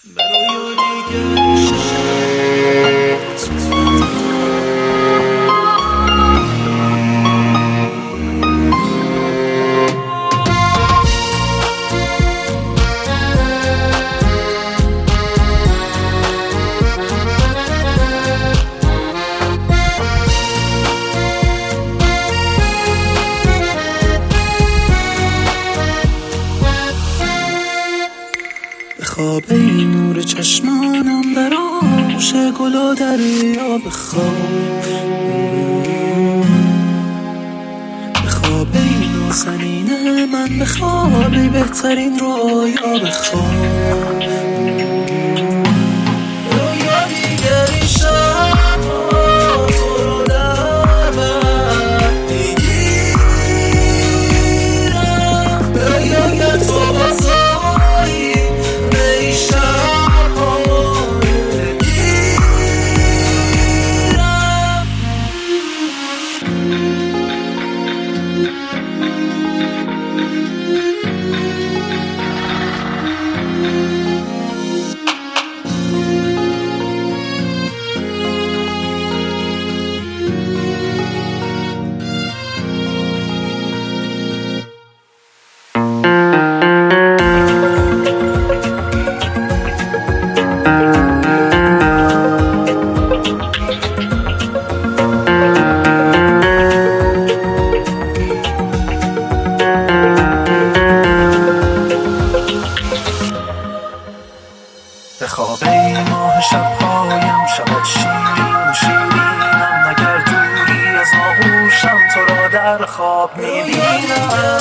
خواب این نور چشمانم در آغوش گل و دریا بخواب، بخواب این نازنین من، بخوابی بهترین رویا بخواب. رویا دیگری شب تو رو در من میگیرم، رویا تو بازایی به خواب ای ماه شبهایم، شبت شیرین و شیرینم، مگر دوری از آغوشم تو را در خواب میبینم.